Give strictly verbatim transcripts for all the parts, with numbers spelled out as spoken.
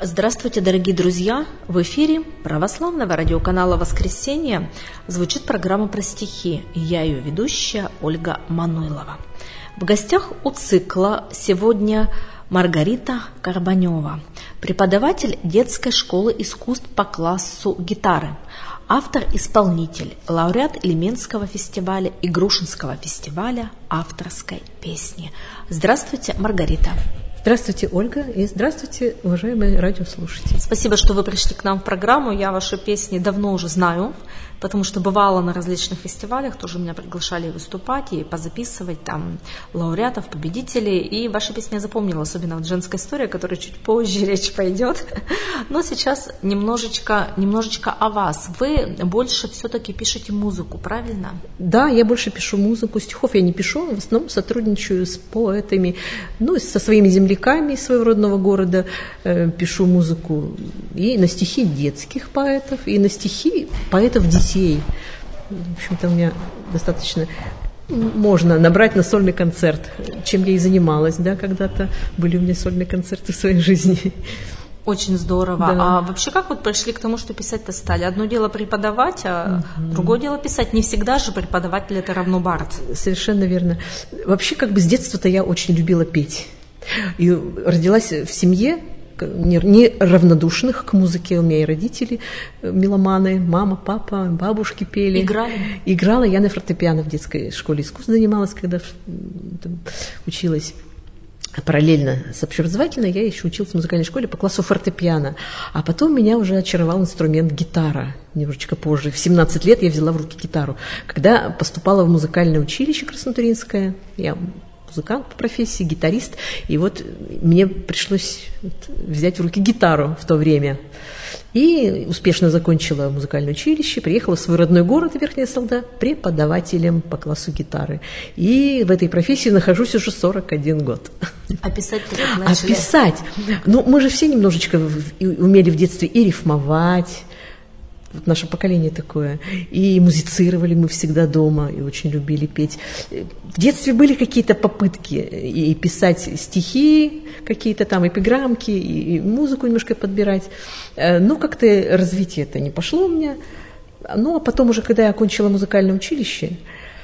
Здравствуйте, дорогие друзья! В эфире православного радиоканала «Воскресенье» звучит программа про стихи. Я ее ведущая Ольга Мануйлова. В гостях у цикла сегодня Маргарита Карбанева, преподаватель детской школы искусств по классу гитары, автор-исполнитель, лауреат Ильменского фестиваля и Грушинского фестиваля авторской песни. Здравствуйте, Маргарита! Здравствуйте, Ольга, и здравствуйте, уважаемые радиослушатели. Спасибо, что вы пришли к нам в программу. Я ваши песни давно уже знаю, потому что бывала на различных фестивалях, тоже меня приглашали выступать и позаписывать там лауреатов, победителей. И ваши песни я запомнила, особенно вот «Женская история», о которой чуть позже речь пойдет. Но сейчас немножечко, немножечко о вас. Вы больше все-таки пишете музыку, правильно? Да, я больше пишу музыку, стихов я не пишу, в основном сотрудничаю с поэтами, ну, со своими земляками из своего родного города, э, пишу музыку и на стихи детских поэтов, и на стихи поэтов детей. В общем-то, у меня достаточно можно набрать на сольный концерт, чем я и занималась, да, когда-то были у меня сольные концерты в своей жизни. Очень здорово. Да. А вообще как вот пришли к тому, что писать-то стали? Одно дело преподавать, а угу. другое дело писать. Не всегда же преподаватель это равно бард. Совершенно верно. Вообще как бы с детства-то я очень любила петь. И родилась в семье не равнодушных к музыке. У меня и родители меломаны, мама, папа, бабушки пели. Играли? Играла я на фортепиано в детской школе искусств, занималась, когда там училась. Параллельно с общеобразовательной я еще училась в музыкальной школе по классу фортепиано. А потом меня уже очаровал инструмент гитара. Немножечко позже. В семнадцать лет я взяла в руки гитару. Когда поступала в музыкальное училище Краснотуринское, я музыкант по профессии, гитарист, и вот мне пришлось взять в руки гитару в то время. И успешно закончила музыкальное училище, приехала в свой родной город, Верхняя Салда, преподавателем по классу гитары. И в этой профессии нахожусь уже сорок один год. А писать-то как начали? А писать? Ну, мы же все немножечко умели в детстве и рифмовать, вот наше поколение такое. И музицировали мы всегда дома, и очень любили петь. В детстве были какие-то попытки и писать стихи, какие-то там эпиграммки, и музыку немножко подбирать. Но как-то развитие это не пошло у меня. Ну, а потом уже, когда я окончила музыкальное училище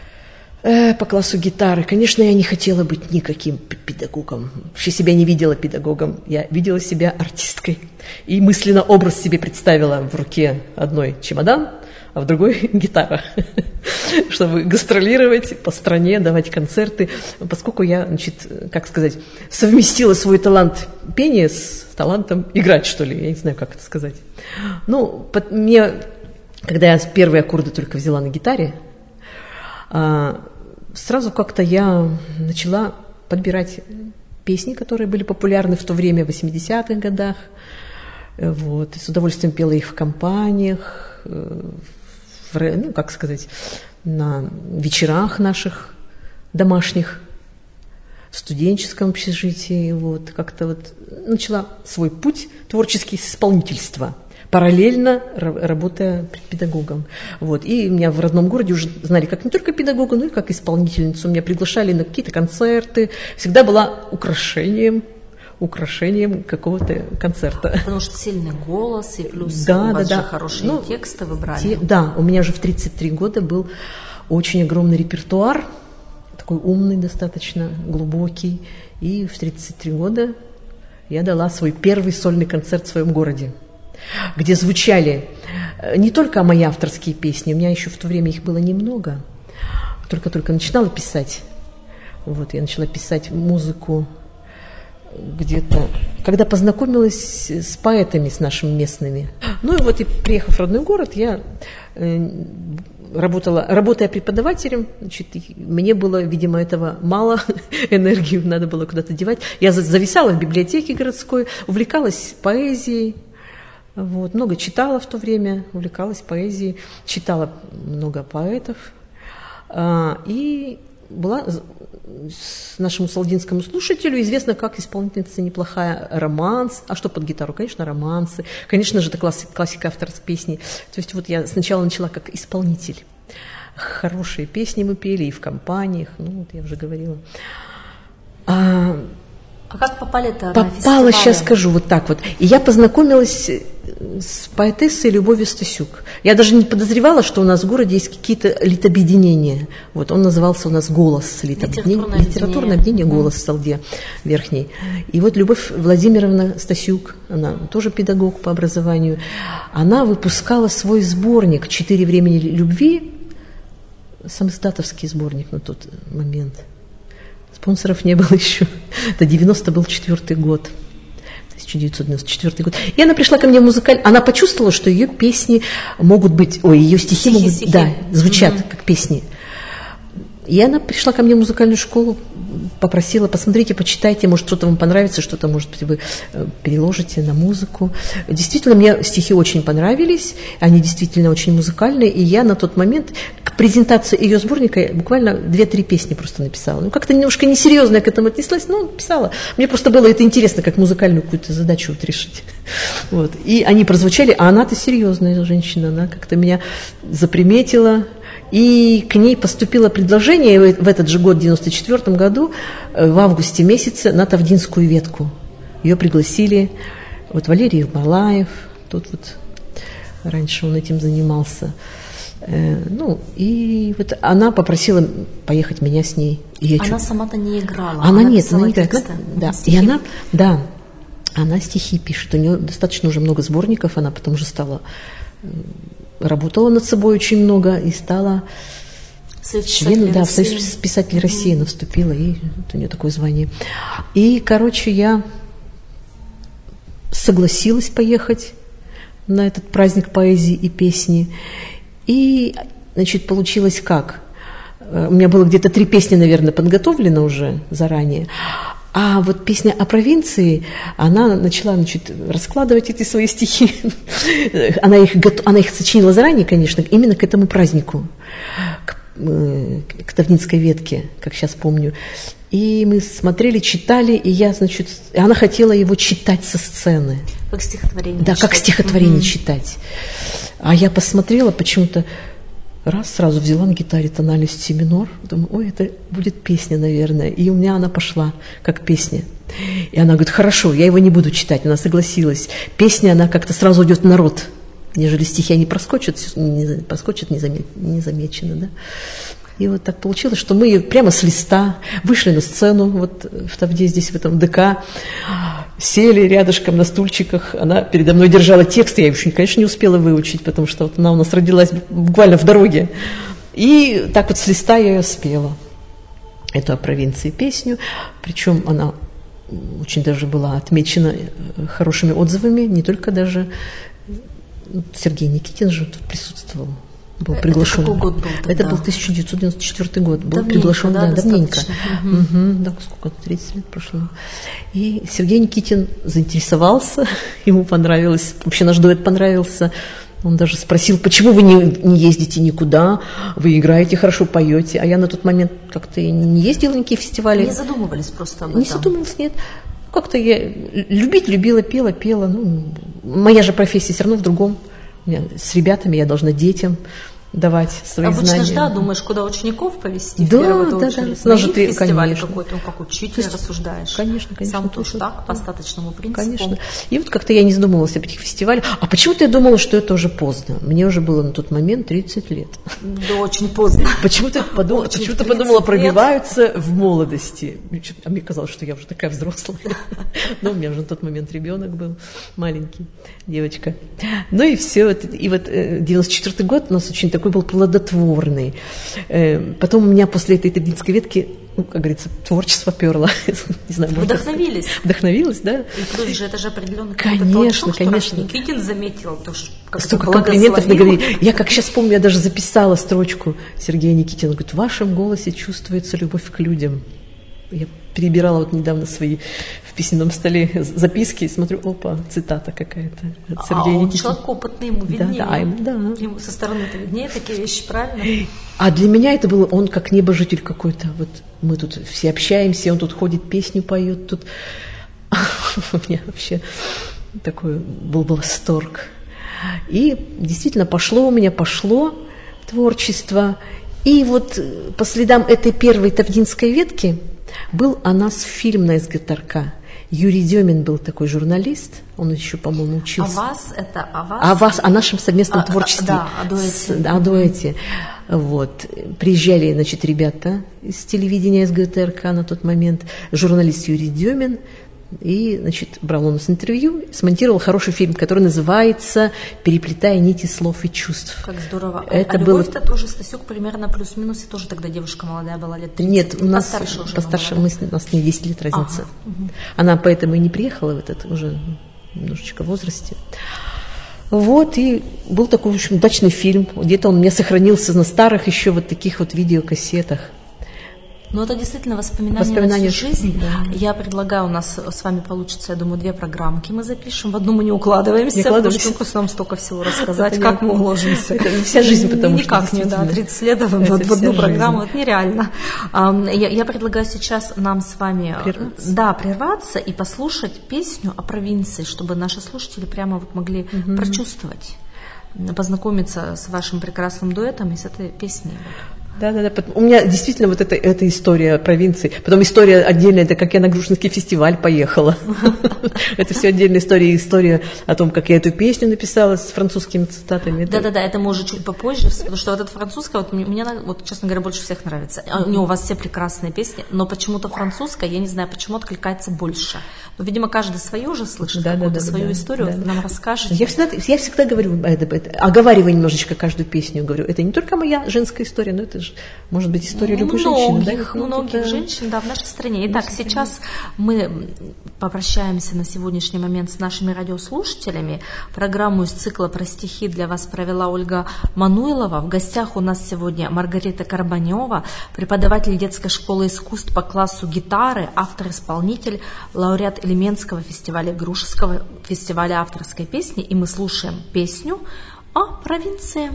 по классу гитары, конечно, я не хотела быть никаким педагогом. Вообще себя не видела педагогом. Я видела себя артисткой. И мысленно образ себе представила: в руке одной чемодан, а в другой гитара, чтобы гастролировать по стране, давать концерты. Поскольку я, значит, как сказать, совместила свой талант пения с талантом играть, что ли, я не знаю, как это сказать. Ну, мне, когда я первые аккорды только взяла на гитаре, сразу как-то я начала подбирать песни, которые были популярны в то время, в восьмидесятых годах. Вот. И с удовольствием пела их в компаниях, в, ну, как сказать, на вечерах наших домашних, в студенческом общежитии. Вот. Как-то вот начала свой путь творческий с исполнительства, параллельно работая педагогом. Вот. И меня в родном городе уже знали как не только педагога, но и как исполнительницу. Меня приглашали на какие-то концерты. Всегда была украшением, украшением какого-то концерта. Потому что сильный голос, и плюс да, у вас да, же да. хорошие ну, тексты вы брали. Те, да, у меня же в тридцать три года был очень огромный репертуар, такой умный достаточно, глубокий. И в тридцать три года я дала свой первый сольный концерт в своем городе, где звучали не только мои авторские песни, у меня еще в то время их было немного, только-только начинала писать. Вот, я начала писать музыку где-то, когда познакомилась с поэтами, с нашими местными. Ну и вот, и приехав в родной город, я э, работала, работая преподавателем, значит, мне было, видимо, этого мало, энергию надо было куда-то девать. Я зависала в библиотеке городской, увлекалась поэзией. Вот, много читала в то время, увлекалась поэзией, читала много поэтов. А, и была нашему салдинскому слушателю известна как исполнительница неплохая романс. А что под гитару? Конечно, романсы. Конечно же, это классика, классика авторской песни. То есть вот я сначала начала как исполнитель. Хорошие песни мы пели и в компаниях, ну, вот я уже говорила. А А как попали-то Попала, на фестивале? сейчас скажу, вот так вот. И я познакомилась с поэтессой Любовью Стасюк. Я даже не подозревала, что у нас в городе есть какие-то литобъединения. Вот он назывался у нас «Голос». Литературное, Литературное объединение «Голос» в Салде Верхней. И вот Любовь Владимировна Стасюк, она тоже педагог по образованию, она выпускала свой сборник «Четыре времени любви», самоиздатовский сборник на тот момент. Спонсоров не было еще. Это девяносто был четвертый год. тысяча девятьсот девяносто четвёртый год. И она пришла ко мне в музыкаль... Она почувствовала, что ее песни могут быть... Ой, ее стихи, стихи могут... Стихи. Да, звучат mm-hmm. как песни. И она пришла ко мне в музыкальную школу, попросила, посмотрите, почитайте, может, что-то вам понравится, что-то, может быть, вы переложите на музыку. Действительно, мне стихи очень понравились, они действительно очень музыкальные, и я на тот момент к презентации ее сборника буквально две-три песни просто написала. Ну, как-то немножко несерьезно я к этому отнеслась, но писала. Мне просто было это интересно, как музыкальную какую-то задачу вот решить. Вот. И они прозвучали, а она-то серьезная женщина, она как-то меня заприметила. И к ней поступило предложение в этот же год, в девяносто четвёртом году, в августе месяце, на Тавдинскую ветку. Ее пригласили, вот Валерий Ермолаев, тут вот раньше он этим занимался. Ну, и вот она попросила поехать меня с ней. И она чуть... сама-то не играла? Она, она нет, она не играет. Тексты, да, и она, да, она стихи пишет. У нее достаточно уже много сборников, она потом уже стала... Работала над собой очень много и стала членом, да, в Союз писателей России она вступила, и вот у нее такое звание. И, короче, я согласилась поехать на этот праздник поэзии и песни. И, значит, получилось как? У меня было где-то три песни, наверное, подготовлено уже заранее. А вот песня о провинции, она начала, значит, раскладывать эти свои стихи. Она их, она их сочинила заранее, конечно, именно к этому празднику, к, к Тавдинской ветке, как сейчас помню. И мы смотрели, читали, и я, значит, она хотела его читать со сцены. Как стихотворение. Да, читать. Как стихотворение mm-hmm. читать. А я посмотрела почему-то, раз, сразу взяла на гитаре тональность си минор, думаю, ой, это будет песня, наверное. И у меня она пошла как песня. И она говорит, хорошо, я его не буду читать. Она согласилась. Песня, она как-то сразу идет в народ, нежели стихи, они проскочат, не, проскочат незамеченно, да. И вот так получилось, что мы прямо с листа вышли на сцену, вот в Тавде, здесь, в этом ДК, сели рядышком на стульчиках, она передо мной держала текст, я еще, конечно, не успела выучить, потому что вот она у нас родилась буквально в дороге. И так вот с листа я ее спела, эту о провинции песню, причем она очень даже была отмечена хорошими отзывами, не только даже Сергей Никитин же тут присутствовал. Был приглашен. Это какой год был тогда? Это был тысяча девятьсот девяносто четвёртый год. Был давненько, приглашен, да, да, давненько. Угу. Угу, да, сколько, тридцать лет прошло. И Сергей Никитин заинтересовался, ему понравилось, вообще наш дуэт понравился. Он даже спросил, почему вы не, не ездите никуда, вы играете, хорошо поете. А я на тот момент как-то не ездила на никакие фестивали. Не задумывались просто об этом? Не задумывалась, нет. Как-то я любить любила, пела, пела. Ну, моя же профессия все равно в другом. С ребятами я должна детям давать свои Обычно знания. Обычно, да, думаешь, куда учеников повезти да, в первую да, очередь. Да, на их ты, фестиваль конечно. какой-то, ну, как учитель есть, рассуждаешь. Конечно, конечно. Сам тоже так, по остаточному принципу. Конечно. И вот как-то я не задумывалась об этих фестивалях. А почему-то я думала, что это уже поздно. Мне уже было на тот момент тридцать лет. Да, очень поздно. Почему-то подумала, почему-то подумала пробиваются в молодости. А мне казалось, что я уже такая взрослая. Но у меня уже на тот момент ребенок был маленький, девочка. Ну и все. И вот девяносто четвёртый год у нас очень такой был плодотворный. Потом у меня после этой Тавдинской ветки, ну, как говорится, творчество перло. Не знаю, Вдохновились. Вдохновилась, да. И плюс же это же определенно конечно, конечно. Никитин заметил, то, что как столько комплиментов наговорили. Я как сейчас помню, я даже записала строчку Сергея Никитина. Говорит, в вашем голосе чувствуется любовь к людям. Я перебирала вот недавно свои в письменном столе записки и смотрю, опа, цитата какая-то от Сергея а он Никитина. Человек опытный, ему виднее. Да, да, ему, да. Ему со стороны это виднее, такие вещи, правильно? А для меня это было, он как небожитель какой-то. Вот мы тут все общаемся, он тут ходит, песню поет, тут у меня вообще такой был восторг. И действительно пошло у меня, пошло творчество. И вот по следам этой первой Тавдинской ветки Был о нас фильм на СГТРК. Юрий Демин был такой журналист, он еще, по-моему, учился. А вас это о вас? О вас, о нашем совместном а, творчестве. Да, о дуэте. С, о дуэте. Вот. Приезжали, значит, ребята из телевидения СГТРК на тот момент, журналист Юрий Демин, и, значит, брал у нас интервью, смонтировал хороший фильм, который называется «Переплетая нити слов и чувств». Как здорово. Это а было... Любовь-то тоже, Стасюк, примерно плюс-минус, и тоже тогда девушка молодая была, лет тридцать. Нет, у нас постарше уже постарше, была, мы, у нас с ней десять лет разница. Ага. Угу. Она поэтому и не приехала в этот уже немножечко возрасте. Вот, и был такой, в общем, удачный фильм. Где-то он у меня сохранился на старых еще вот таких вот видеокассетах. Ну, это действительно воспоминания, воспоминания на всю жизнь. Да. Я предлагаю, у нас с вами получится, я думаю, две программки мы запишем. В одну мы не укладываемся, не потому что нам столько всего рассказать, это как не... мы уложимся. Это вся жизнь, потому Никак что не, да, тридцать лет в одну программу, это нереально. Я, я предлагаю сейчас нам с вами прерваться. Да, прерваться и послушать песню о провинции, чтобы наши слушатели прямо вот могли угу. прочувствовать, познакомиться с вашим прекрасным дуэтом и с этой песней. Да, да, да. У меня действительно вот эта, эта история провинции. Потом история отдельная, это как я на Грушинский фестиваль поехала. Это все отдельная история. История о том, как я эту песню написала с французскими цитатами. Да, да, да, это мы уже чуть попозже, потому что вот эта французская, вот мне, вот, честно говоря, больше всех нравится. У него у вас все прекрасные песни, но почему-то французская, я не знаю, почему откликается больше. Но, видимо, каждый свое уже слышит, да, какую-то да, да, свою да, историю, да, нам расскажете. Я всегда, я всегда говорю, это, это, оговариваю немножечко каждую песню, говорю, это не только моя женская история, но это же может быть история любой многих, женщины. Да? Многих это... женщин, да, в нашей стране. Итак, нашей сейчас стране. Мы попрощаемся на сегодняшний момент с нашими радиослушателями. Программу из цикла «Про стихи» для вас провела Ольга Мануйлова. В гостях у нас сегодня Маргарита Карбанева, преподаватель детской школы искусств по классу гитары, автор-исполнитель, лауреат Ильменского фестиваля, Грушевского фестиваля авторской песни. И мы слушаем песню о провинции.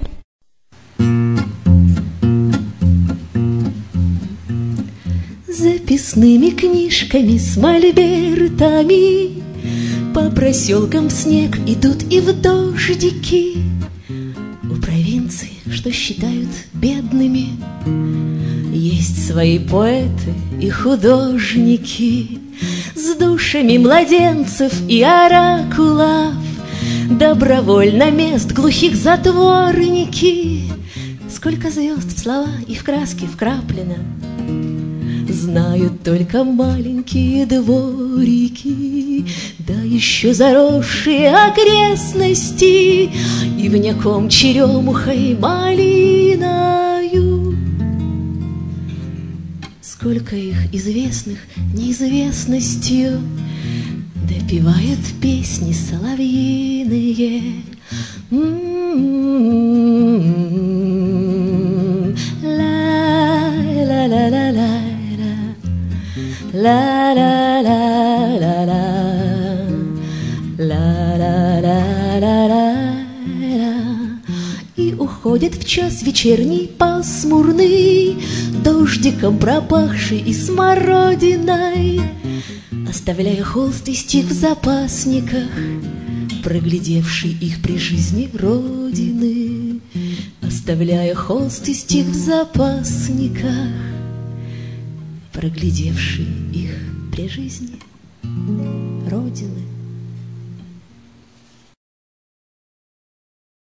Записными книжками с мольбертами по проселкам в снег идут и в дождики. У провинции, что считают бедными, есть свои поэты и художники с душами младенцев и оракулов, добровольно мест глухих затворники. Сколько звезд в слова и в краски вкраплено, знают только маленькие дворики, да еще заросшие окрестности и вняком черемухой малиною. Сколько их известных неизвестностью допевают песни соловьиные. Ла-ла-ла-ла-ла. Ла-ла-ла-ла-ла, ла-ла-ла-ла-ла. И уходит в час вечерний пасмурный, дождиком пропахший и смородиной, оставляя холст и стих в запасниках, проглядевший их при жизни родины, оставляя холст и стих в запасниках, проглядевший их при жизни Родины.